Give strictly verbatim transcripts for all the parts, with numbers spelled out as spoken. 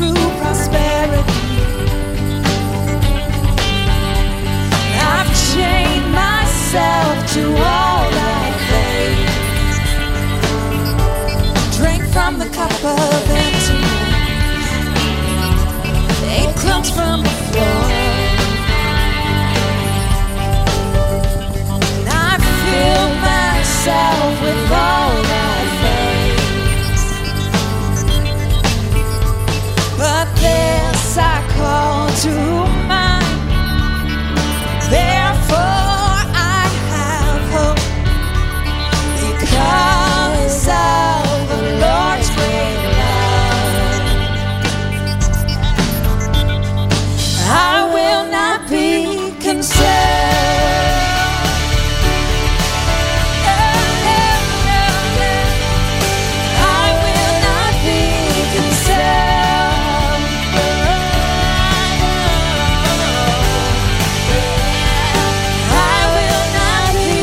true prosperity. I've chained myself to all that faith. Drink from the cup of emptiness. Eight crumbs from the floor. And I fill myself with all that faith. But this I call to mind. Therefore I have hope, because of the Lord's great love. I will not be concerned. I will not be concerned. I will not be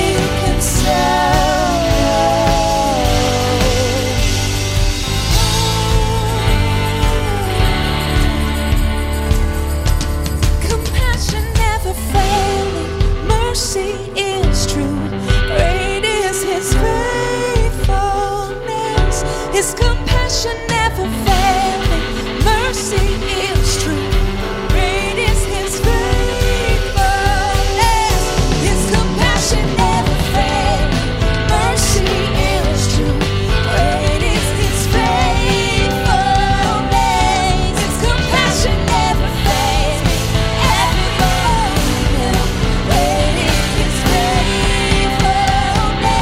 concerned. Compassion never failing, mercy is true. Great is His faithfulness. His compassion never failing, mercy is true. Great is His faithfulness. His compassion never failing, mercy is true. Great is His faithfulness. His compassion never failing, evermore. Great is His faithfulness.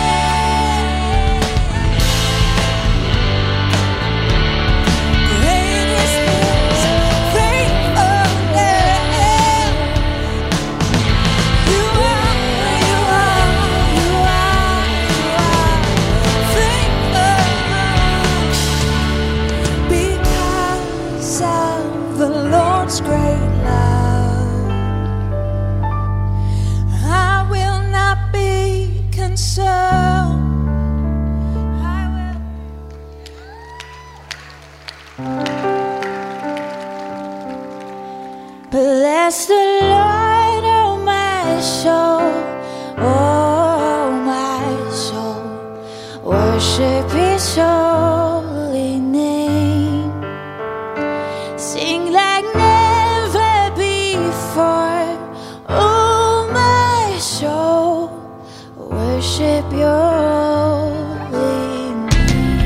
Great is His faithfulness. You are, you are, you are, you are faithful because of the Lord's great love. I will not be concerned. I will. Bless the Lord, oh my soul, oh my soul, worship His holy name. Sing like never before, oh my soul, worship Your holy name.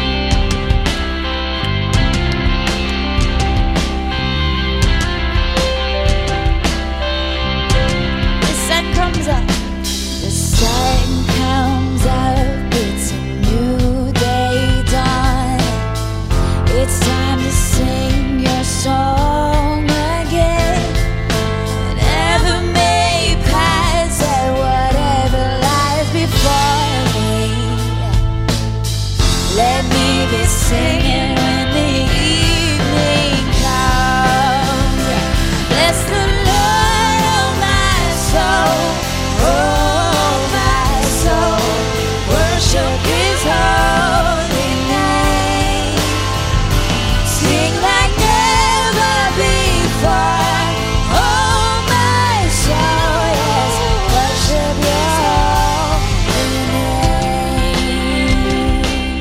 The sun comes up, the sun comes up, it's a new day dawn. It's time to sing Your song again. Whatever may pass and whatever lies before me, let me be singing when the evening comes. Bless the Lord, oh my soul, oh my soul, worship His holy name. Sing like never before, oh my soul, yes, worship Your holy name.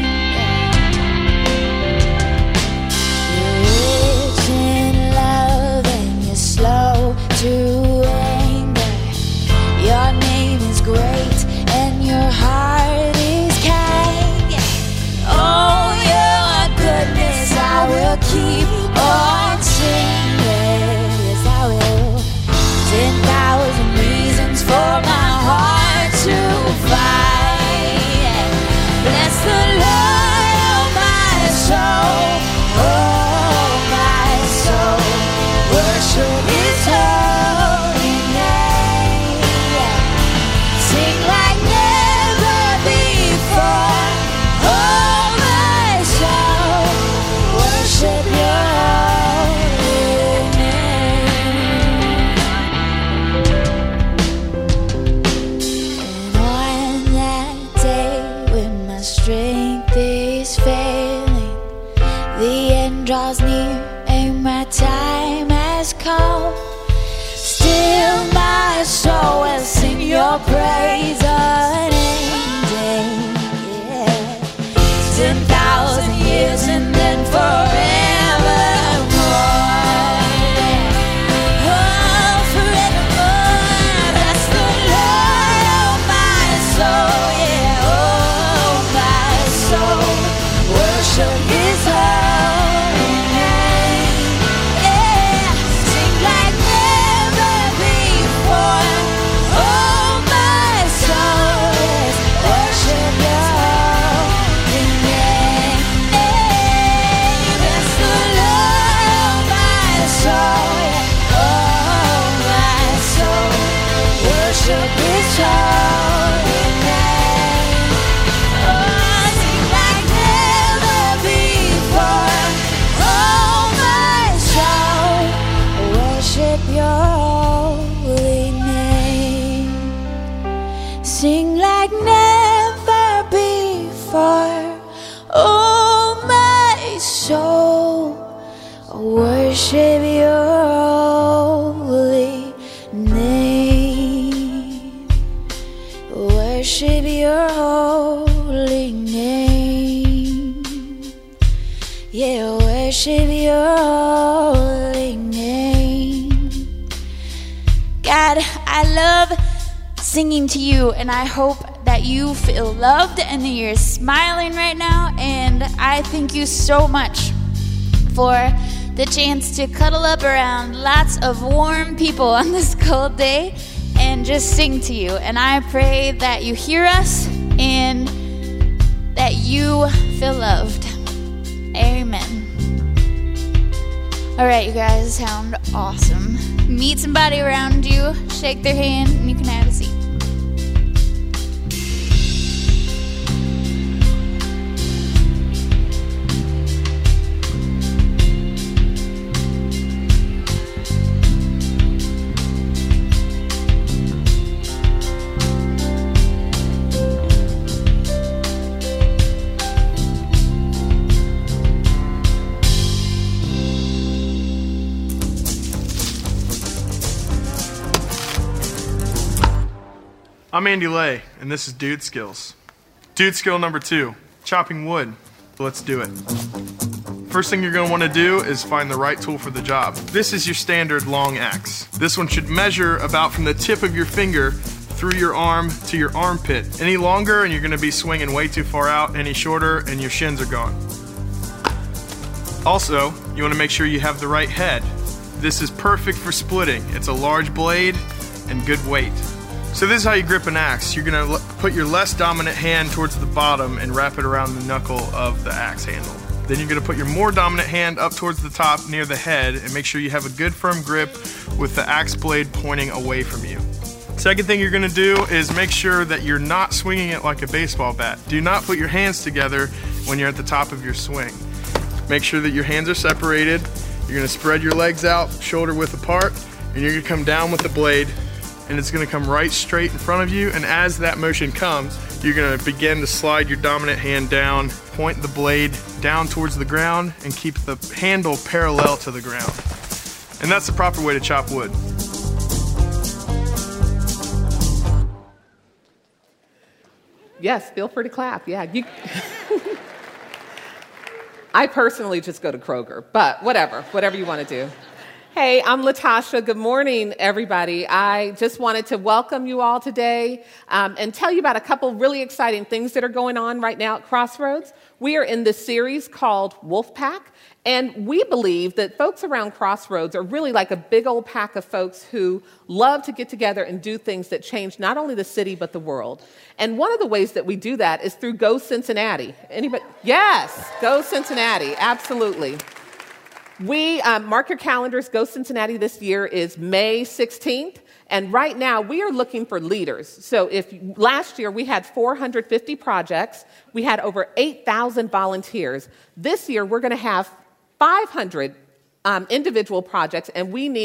You're rich in love and you're slow to anger. Your name is great and Your heart is kind. Oh, Your goodness I will keep on singing. Yes, I will. Ten thousand reasons for my heart to find. Bless the Lord, oh my soul, oh my soul, worship His holy name. Sing like never before, oh my soul, worship Your think my time has come. Still my soul will sing your praise unending. Yeah. Ten thousand years and then forevermore. Oh, forevermore. That's the Lord, oh my soul. Yeah, oh my soul. Worship His holy name. Yeah, sing like never before. Oh my soul, yes, worship Your holy name. Bless the Lord, oh my soul. Yeah, oh my soul, worship His holy name. Oh, sing like never before. Oh my soul, worship Your holy name. Sing like never before. Oh my soul, worship Your holy name. Worship Your holy name. Yeah, worship Your holy name. God, I love singing to You, and I hope that you feel loved and that you're smiling right now. And I thank You so much for the chance to cuddle up around lots of warm people on this cold day and just sing to You. And I pray that you hear us and that you feel loved. Amen. All right, you guys sound awesome. Meet somebody around you, shake their hand, and you can have a seat. I'm Andy Lay, and this is Dude Skills. Dude skill number two, chopping wood. Let's do it. First thing you're going to want to do is find the right tool for the job. This is your standard long axe. This one should measure about from the tip of your finger through your arm to your armpit. Any longer and you're going to be swinging way too far out. Any shorter and your shins are gone. Also, you want to make sure you have the right head. This is perfect for splitting. It's a large blade and good weight. So this is how you grip an axe. You're going to put your less dominant hand towards the bottom and wrap it around the knuckle of the axe handle. Then you're going to put your more dominant hand up towards the top near the head and make sure you have a good firm grip with the axe blade pointing away from you. Second thing you're going to do is make sure that you're not swinging it like a baseball bat. Do not put your hands together when you're at the top of your swing. Make sure that your hands are separated. You're going to spread your legs out, shoulder width apart, and you're going to come down with the blade, and it's going to come right straight in front of you. And as that motion comes, you're going to begin to slide your dominant hand down, point the blade down towards the ground, and keep the handle parallel to the ground. And that's the proper way to chop wood. Yes, feel free to clap. Yeah, you. I personally just go to Kroger, but whatever, whatever you want to do. Hey, I'm Latasha. Good morning, everybody. I just wanted to welcome you all today um, and tell you about a couple really exciting things that are going on right now at Crossroads. We are in this series called Wolfpack, and we believe that folks around Crossroads are really like a big old pack of folks who love to get together and do things that change not only the city but the world. And one of the ways that we do that is through Go Cincinnati. Anybody? Yes, Go Cincinnati, absolutely. We, um, mark your calendars, Go Cincinnati this year is May sixteenth, and right now we are looking for leaders. So if last year we had four hundred fifty projects, we had over eight thousand volunteers. This year we're going to have five hundred um, individual projects, and we need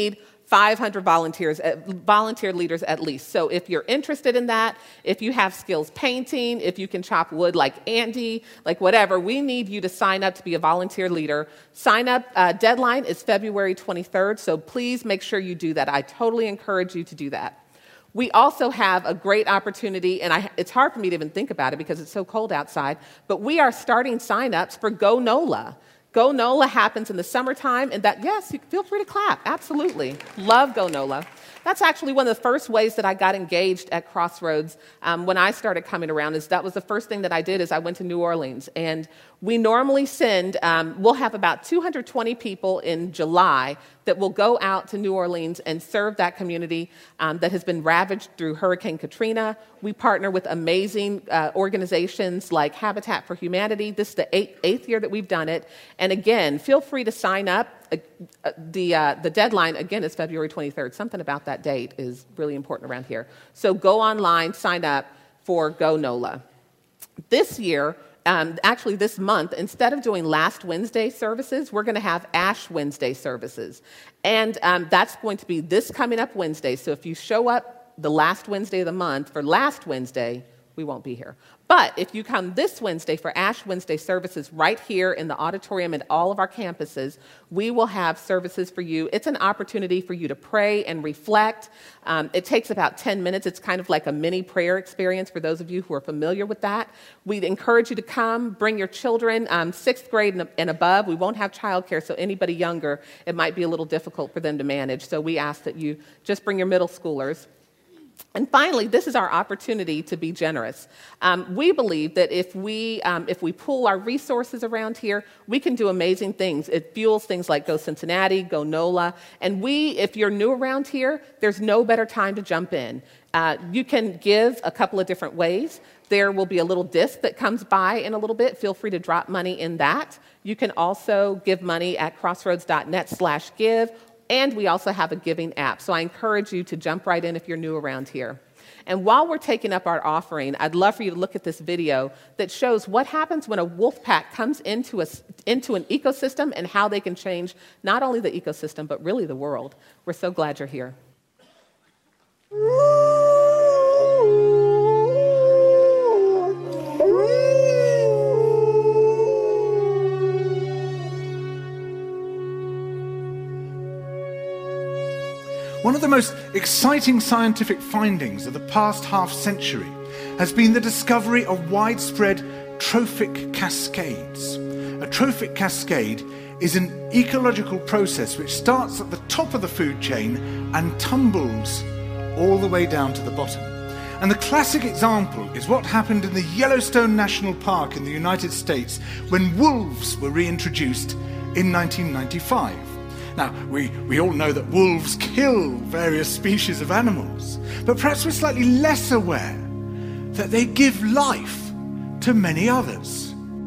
five hundred volunteers, uh, volunteer leaders at least. So if you're interested in that, if you have skills painting, if you can chop wood like Andy, like whatever, we need you to sign up to be a volunteer leader. Sign up uh, deadline is February twenty-third, so please make sure you do that. I totally encourage you to do that. We also have a great opportunity, and I, it's hard for me to even think about it because it's so cold outside, but we are starting sign-ups for Go NOLA. Go NOLA happens in the summertime, and that, yes, you feel free to clap, absolutely. Love Go NOLA. That's actually one of the first ways that I got engaged at Crossroads um, when I started coming around. Is that was the first thing that I did is I went to New Orleans. And we normally send, um, we'll have about two hundred twenty people in July that will go out to New Orleans and serve that community um, that has been ravaged through Hurricane Katrina. We partner with amazing uh, organizations like Habitat for Humanity. This is the eighth, eighth year that we've done it. And again, feel free to sign up. Uh, uh, the, uh, the deadline, again, is February twenty-third. Something about that date is really important around here. So go online, sign up for Go NOLA. This year, Um, actually, this month, instead of doing last Wednesday services, we're going to have Ash Wednesday services. And um, that's going to be this coming up Wednesday. So if you show up the last Wednesday of the month for last Wednesday, we won't be here. But if you come this Wednesday for Ash Wednesday services right here in the auditorium at all of our campuses, we will have services for you. It's an opportunity for you to pray and reflect. Um, it takes about ten minutes. It's kind of like a mini prayer experience for those of you who are familiar with that. We'd encourage you to come, bring your children, um, sixth grade and, and above. We won't have childcare, so anybody younger, it might be a little difficult for them to manage. So we ask that you just bring your middle schoolers. And finally, this is our opportunity to be generous. Um, we believe that if we um, if we pool our resources around here, we can do amazing things. It fuels things like Go Cincinnati, Go NOLA. And we, if you're new around here, there's no better time to jump in. Uh, you can give a couple of different ways. There will be a little disc that comes by in a little bit. Feel free to drop money in that. You can also give money at crossroads.net slash give. And we also have a giving app. So I encourage you to jump right in if you're new around here. And while we're taking up our offering, I'd love for you to look at this video that shows what happens when a wolf pack comes into, a, into an ecosystem and how they can change not only the ecosystem, but really the world. We're so glad you're here. One of the most exciting scientific findings of the past half century has been the discovery of widespread trophic cascades. A trophic cascade is an ecological process which starts at the top of the food chain and tumbles all the way down to the bottom. And the classic example is what happened in the Yellowstone National Park in the United States when wolves were reintroduced in nineteen ninety-five. Now, we, we all know that wolves kill various species of animals, but perhaps we're slightly less aware that they give life to many others.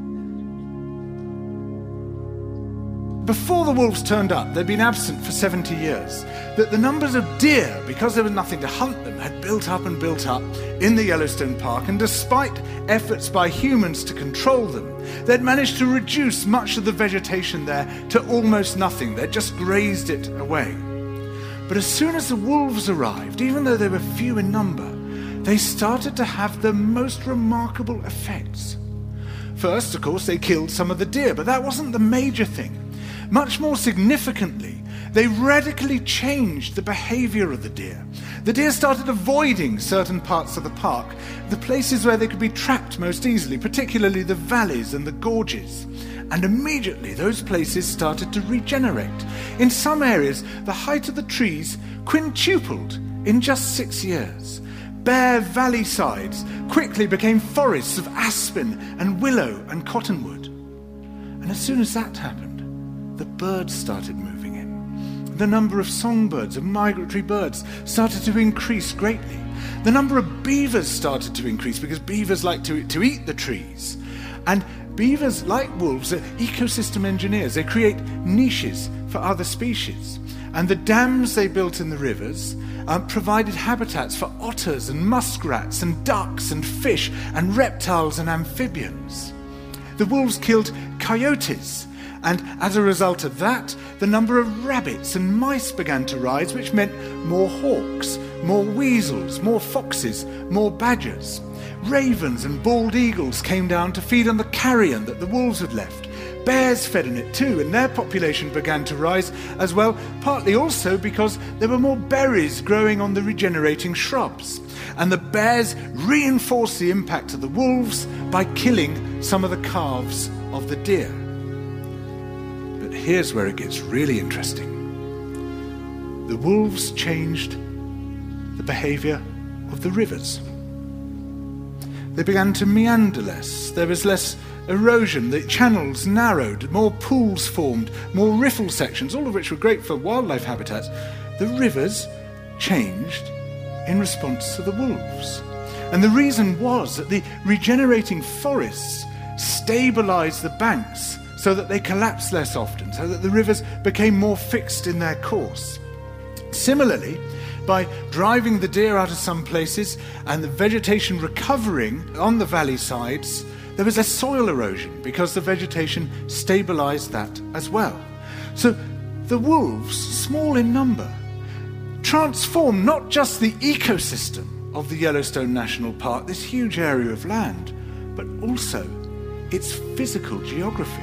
Before the wolves turned up, they'd been absent for seventy years, that the numbers of deer, because there was nothing to hunt them, had built up and built up in the Yellowstone Park, and despite efforts by humans to control them, they'd managed to reduce much of the vegetation there to almost nothing. They'd just grazed it away. But as soon as the wolves arrived, even though they were few in number, they started to have the most remarkable effects. First, of course, they killed some of the deer, but that wasn't the major thing. Much more significantly, they radically changed the behavior of the deer. The deer started avoiding certain parts of the park, the places where they could be trapped most easily, particularly the valleys and the gorges. And immediately those places started to regenerate. In some areas, the height of the trees quintupled in just six years. Bare valley sides quickly became forests of aspen and willow and cottonwood. And as soon as that happened, the birds started moving in. The number of songbirds, of migratory birds, started to increase greatly. The number of beavers started to increase because beavers like to, to eat the trees. And beavers, like wolves, are ecosystem engineers. They create niches for other species. And the dams they built in the rivers um, provided habitats for otters and muskrats and ducks and fish and reptiles and amphibians. The wolves killed coyotes And as a result of that, the number of rabbits and mice began to rise, which meant more hawks, more weasels, more foxes, more badgers. Ravens and bald eagles came down to feed on the carrion that the wolves had left. Bears fed on it too, and their population began to rise as well, partly also because there were more berries growing on the regenerating shrubs. And the bears reinforced the impact of the wolves by killing some of the calves of the deer. But here's where it gets really interesting. The wolves changed the behavior of the rivers. They began to meander less. There was less erosion. The channels narrowed. More pools formed. More riffle sections, all of which were great for wildlife habitats. The rivers changed in response to the wolves. And the reason was that the regenerating forests stabilized the banks so that they collapsed less often, so that the rivers became more fixed in their course. Similarly, by driving the deer out of some places and the vegetation recovering on the valley sides, there was less soil erosion because the vegetation stabilized that as well. So the wolves, small in number, transformed not just the ecosystem of the Yellowstone National Park, this huge area of land, but also its physical geography.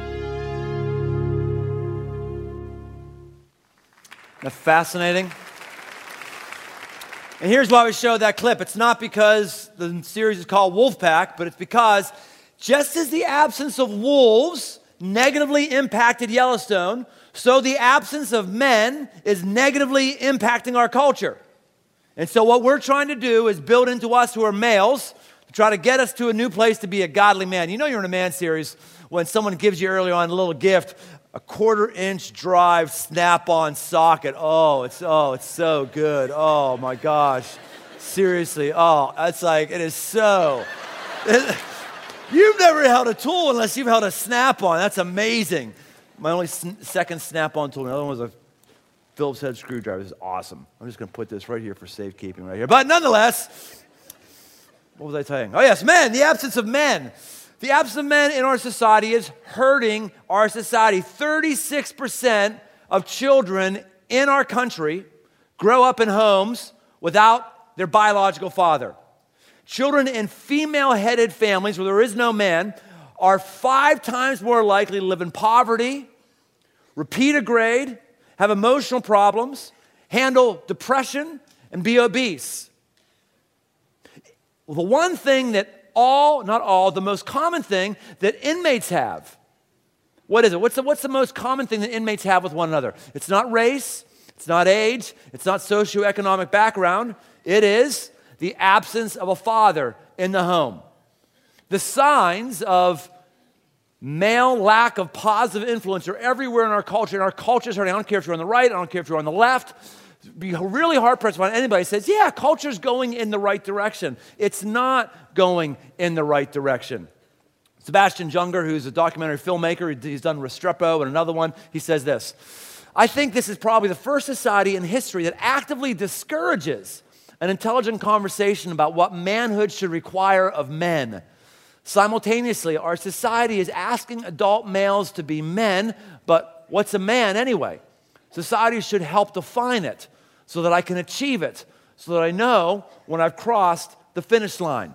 That's fascinating. And here's why we showed that clip. It's not because the series is called Wolfpack, but it's because just as the absence of wolves negatively impacted Yellowstone, so the absence of men is negatively impacting our culture. And so what we're trying to do is build into us who are males to try to get us to a new place to be a godly man. You know you're in a man series when someone gives you early on a little gift, a quarter inch drive snap-on socket. Oh, it's oh, it's so good. Oh my gosh. Seriously. Oh, it's like, it is so. You've never held a tool unless you've held a snap-on. That's amazing. My only sn- second snap-on tool, the other one was a Phillips head screwdriver. This is awesome. I'm just going to put this right here for safekeeping right here. But nonetheless, what was I saying? Oh yes, men, the absence of men. The absence of men in our society is hurting our society. thirty-six percent of children in our country grow up in homes without their biological father. Children in female-headed families where there is no man are five times more likely to live in poverty, repeat a grade, have emotional problems, handle depression, and be obese. Well, the one thing that all, not all, the most common thing that inmates have, what is it? What's the, what's the most common thing that inmates have with one another? It's not race, it's not age, it's not socioeconomic background. It is the absence of a father in the home. The signs of male lack of positive influence are everywhere in our culture, and our culture is hurting. I don't care if you're on the right, I don't care if you're on the left. Be really hard-pressed to find anybody who says, yeah, culture's going in the right direction. It's not going in the right direction. Sebastian Junger, who's a documentary filmmaker, he's done Restrepo and another one, he says this: I think this is probably the first society in history that actively discourages an intelligent conversation about what manhood should require of men. Simultaneously, our society is asking adult males to be men, but what's a man anyway? Society should help define it so that I can achieve it, so that I know when I've crossed the finish line.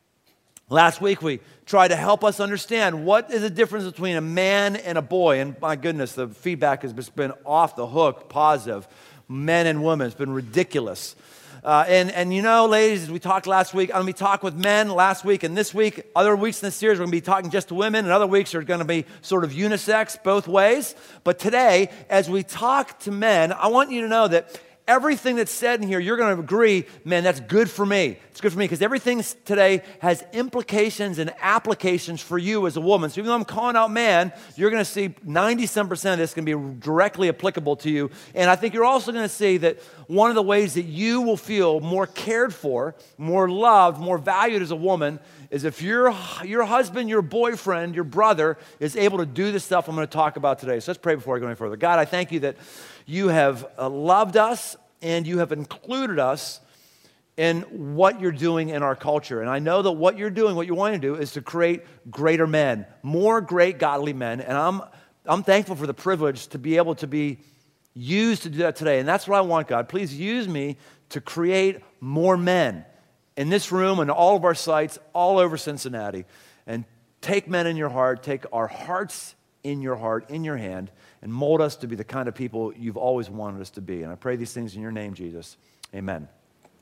Last week, we tried to help us understand what is the difference between a man and a boy. And my goodness, the feedback has just been off the hook, positive. Men and women, it's been ridiculous. Uh, and, and you know, ladies, as we talked last week, I'm going to be talking with men last week and this week. Other weeks in this series, we're going to be talking just to women, and other weeks are going to be sort of unisex both ways. But today, as we talk to men, I want you to know that everything that's said in here, you're going to agree, man, that's good for me. It's good for me because everything today has implications and applications for you as a woman. So even though I'm calling out man, you're going to see ninety-seven percent of this can be directly applicable to you. And I think you're also going to see that one of the ways that you will feel more cared for, more loved, more valued as a woman is if your, your husband, your boyfriend, your brother is able to do the stuff I'm going to talk about today. So let's pray before I go any further. God, I thank you that you have uh, loved us and you have included us in what you're doing in our culture. And I know that what you're doing, what you want to do is to create greater men, more great godly men. And I'm I'm thankful for the privilege to be able to be used to do that today. And that's what I want, God. Please use me to create more men in this room and all of our sites all over Cincinnati. And take men in your heart, take our hearts in your heart, in your hand, and mold us to be the kind of people you've always wanted us to be. And I pray these things in your name, Jesus. Amen.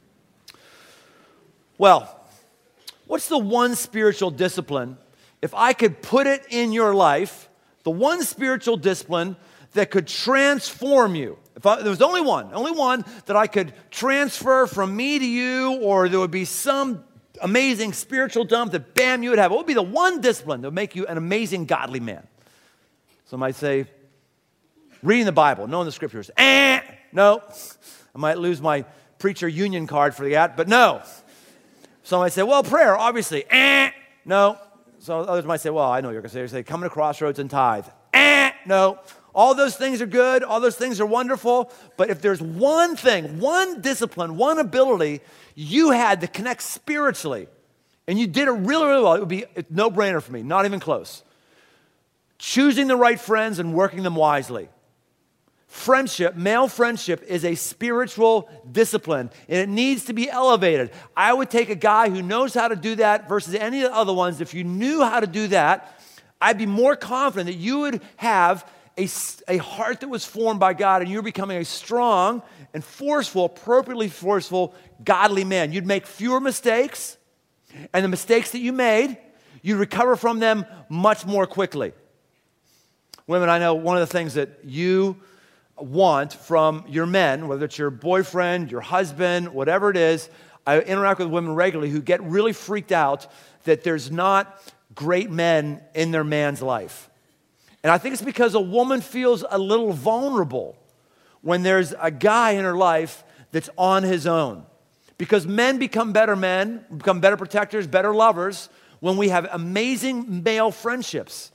Well, what's the one spiritual discipline, if I could put it in your life, the one spiritual discipline that could transform you? If I, there was only one, only one that I could transfer from me to you, or there would be some amazing spiritual dump that, bam, you would have. What would be the one discipline that would make you an amazing godly man? Some might say, reading the Bible, knowing the scriptures. Eh, no. I might lose my preacher union card for that, but no. Some might say, well, prayer, obviously. Eh, no. So others might say, well, I know what you're going to say. You're going to say, come to Crossroads and tithe. Eh, no. All those things are good. All those things are wonderful. But if there's one thing, one discipline, one ability you had to connect spiritually, and you did it really, really well, it would be a no-brainer for me, not even close. Choosing the right friends and working them wisely. Friendship, male friendship, is a spiritual discipline, and it needs to be elevated. I would take a guy who knows how to do that versus any of the other ones. If you knew how to do that, I'd be more confident that you would have a, a heart that was formed by God, and you're becoming a strong and forceful, appropriately forceful, godly man. You'd make fewer mistakes, and the mistakes that you made, you'd recover from them much more quickly. Women, I know one of the things that you want from your men, whether it's your boyfriend, your husband, whatever it is, I interact with women regularly who get really freaked out that there's not great men in their man's life. And I think it's because a woman feels a little vulnerable when there's a guy in her life that's on his own. Because men become better men, become better protectors, better lovers, when we have amazing male friendships.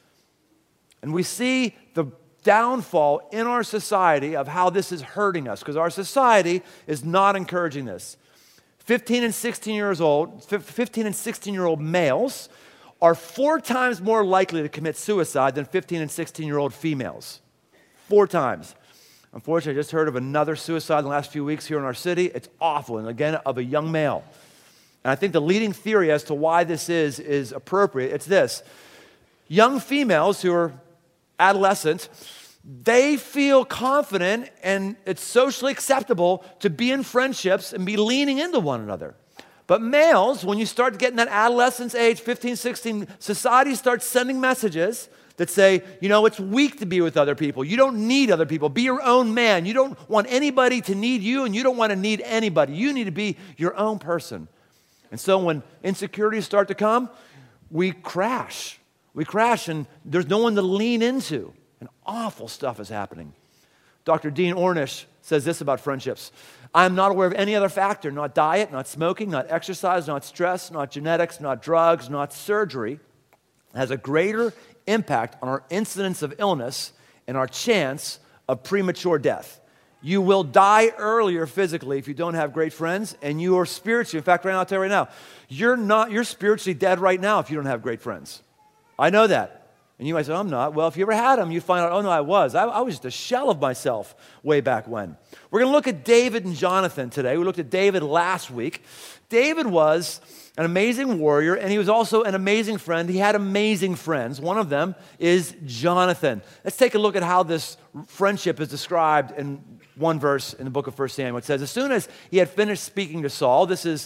And we see the downfall in our society of how this is hurting us, because our society is not encouraging this. fifteen and sixteen years old, fifteen and sixteen year old males are four times more likely to commit suicide than fifteen and sixteen year old females. Four times. Unfortunately, I just heard of another suicide in the last few weeks here in our city. It's awful, and again, of a young male. And I think the leading theory as to why this is is appropriate. It's this. Young females who are adolescent, they feel confident and it's socially acceptable to be in friendships and be leaning into one another. But males, when you start getting that adolescence age, fifteen, sixteen, society starts sending messages that say, you know, it's weak to be with other people. You don't need other people. Be your own man. You don't want anybody to need you, and you don't want to need anybody. You need to be your own person. And so when insecurities start to come, we crash. We crash, and there's no one to lean into, and awful stuff is happening. Doctor Dean Ornish says this about friendships. I am not aware of any other factor, not diet, not smoking, not exercise, not stress, not genetics, not drugs, not surgery, has a greater impact on our incidence of illness and our chance of premature death. You will die earlier physically if you don't have great friends, and you are spiritually, in fact, right now, I'll tell you right now, you're not, you're spiritually dead right now if you don't have great friends. I know that. And you might say, I'm not. Well, if you ever had them, you'd find out, oh, no, I was. I, I was just a shell of myself way back when. We're going to look at David and Jonathan today. We looked at David last week. David was an amazing warrior, and he was also an amazing friend. He had amazing friends. One of them is Jonathan. Let's take a look at how this friendship is described in one verse in the book of First Samuel. It says, as soon as he had finished speaking to Saul, this is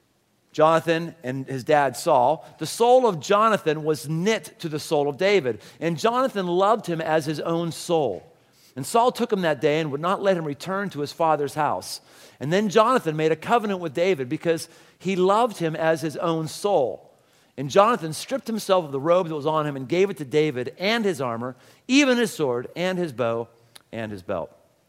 Jonathan and his dad Saul, the soul of Jonathan was knit to the soul of David, and Jonathan loved him as his own soul. And Saul took him that day and would not let him return to his father's house. And then Jonathan made a covenant with David because he loved him as his own soul. And Jonathan stripped himself of the robe that was on him and gave it to David and his armor, even his sword and his bow and his belt.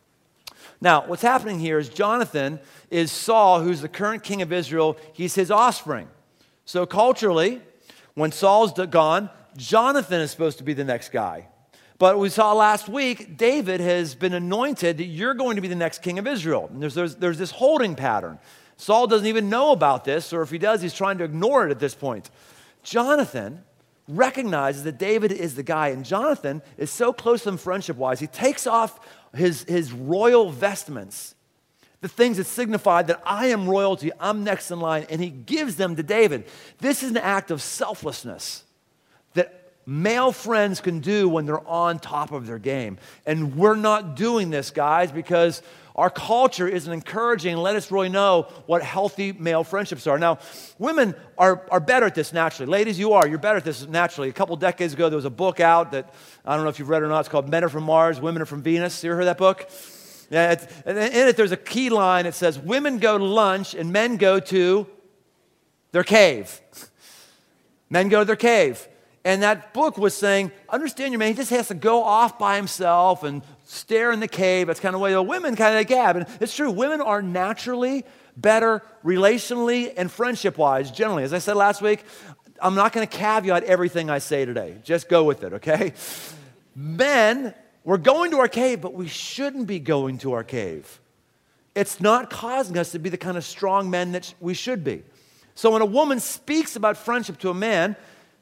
Now, what's happening here is Jonathan is Saul, who's the current king of Israel. He's his offspring. So culturally, when Saul's gone, Jonathan is supposed to be the next guy. But we saw last week, David has been anointed that you're going to be the next king of Israel. And there's, there's, there's this holding pattern. Saul doesn't even know about this, or if he does, he's trying to ignore it at this point. Jonathan recognizes that David is the guy, and Jonathan is so close to him friendship-wise, he takes off his, his royal vestments, the things that signify that I am royalty, I'm next in line, and he gives them to David. This is an act of selflessness that male friends can do when they're on top of their game. And we're not doing this, guys, because our culture isn't encouraging and let us really know what healthy male friendships are. Now, women are, are better at this naturally. Ladies, you are. You're better at this naturally. A couple decades ago, there was a book out that, I don't know if you've read it or not, it's called Men Are From Mars, Women Are From Venus. You ever heard that book? Yeah, it's, and in it, there's a key line that says, women go to lunch and men go to their cave. Men go to their cave. And that book was saying, understand your man, he just has to go off by himself and stare in the cave. That's kind of the way the women kind of gab. And it's true, women are naturally better relationally and friendship-wise, generally. As I said last week, I'm not going to caveat everything I say today. Just go with it, okay? Men, we're going to our cave, but we shouldn't be going to our cave. It's not causing us to be the kind of strong men that we should be. So when a woman speaks about friendship to a man,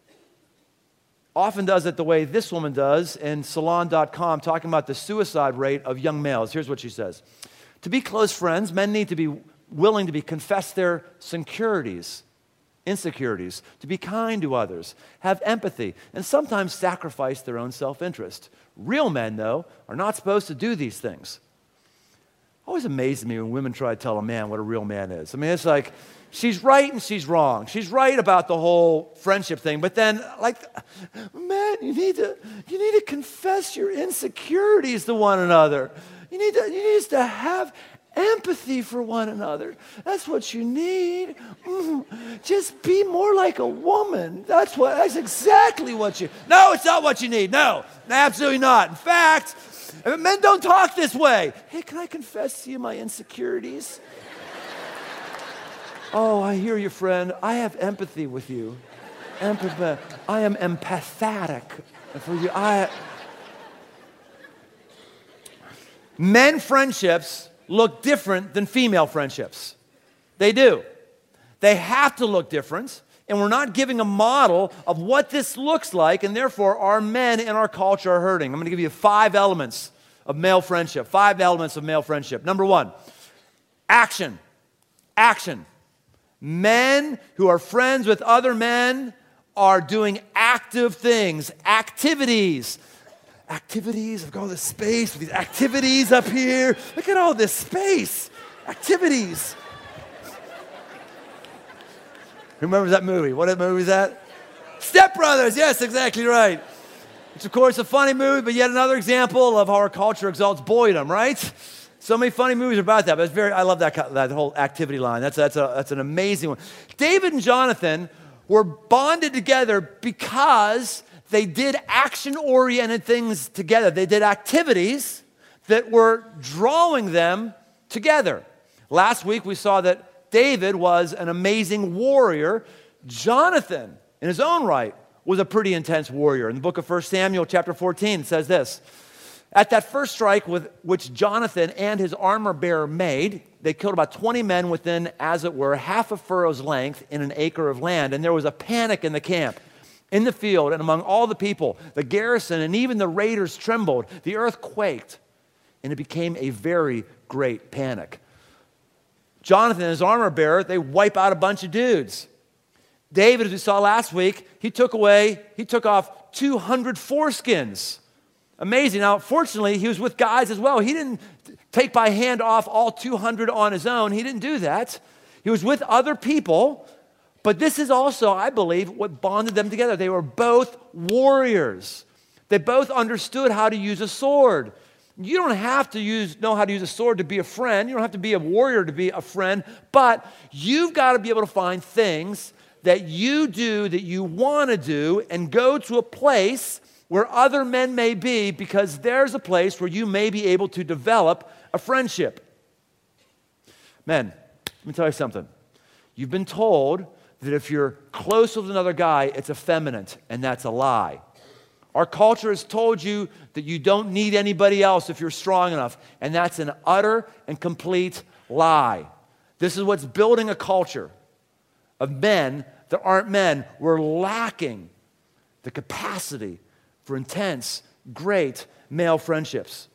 often does it the way this woman does in salon dot com, talking about the suicide rate of young males. Here's what she says. To be close friends, men need to be willing to be confess their insecurities, insecurities, to be kind to others, have empathy, and sometimes sacrifice their own self-interest. Real men, though, are not supposed to do these things. Always amazes me when women try to tell a man what a real man is. I mean, it's like, she's right and she's wrong. She's right about the whole friendship thing, but then, like, man, you need to you need to confess your insecurities to one another. You need to you need to have empathy for one another. That's what you need. Mm. Just be more like a woman. That's what. That's exactly what you. No, it's not what you need. No, absolutely not. In fact, men don't talk this way. Hey, can I confess to you my insecurities? Oh, I hear you, friend. I have empathy with you. Empath- I am empathetic for you. I... Men friendships look different than female friendships. They do. They have to look different, and we're not giving a model of what this looks like, and therefore our men in our culture are hurting. I'm going to give you five elements of male friendship. Five elements of male friendship. Number one, action. Action. Men who are friends with other men are doing active things, activities. Activities, I've got all this space with these activities up here. Look at all this space. Activities. Who remembers that movie? What movie is that? Step Brothers, yes, exactly right. Which, of course, is a funny movie, but yet another example of how our culture exalts boydom, right? So many funny movies about that, but it's very, I love that, that whole activity line. That's, that's, a, that's an amazing one. David and Jonathan were bonded together because they did action-oriented things together. They did activities that were drawing them together. Last week we saw that David was an amazing warrior. Jonathan, in his own right, was a pretty intense warrior. In the book of First Samuel chapter fourteen, it says this. At that first strike with which Jonathan and his armor bearer made, they killed about twenty men within, as it were, half a furrow's length in an acre of land. And there was a panic in the camp, in the field, and among all the people. The garrison and even the raiders trembled. The earth quaked, and it became a very great panic. Jonathan and his armor bearer, they wipe out a bunch of dudes. David, as we saw last week, he took away, he took off two hundred foreskins. Amazing. Now, fortunately, he was with guys as well. He didn't take by hand off all two hundred on his own. He didn't do that. He was with other people. But this is also, I believe, what bonded them together. They were both warriors. They both understood how to use a sword. You don't have to use, know how to use a sword to be a friend. You don't have to be a warrior to be a friend. But you've got to be able to find things that you do that you want to do and go to a place where other men may be, because there's a place where you may be able to develop a friendship. Men, let me tell you something. You've been told that if you're close with another guy, it's effeminate, and that's a lie. Our culture has told you that you don't need anybody else if you're strong enough, and that's an utter and complete lie. This is what's building a culture of men that aren't men. We're lacking the capacity for intense, great male friendships.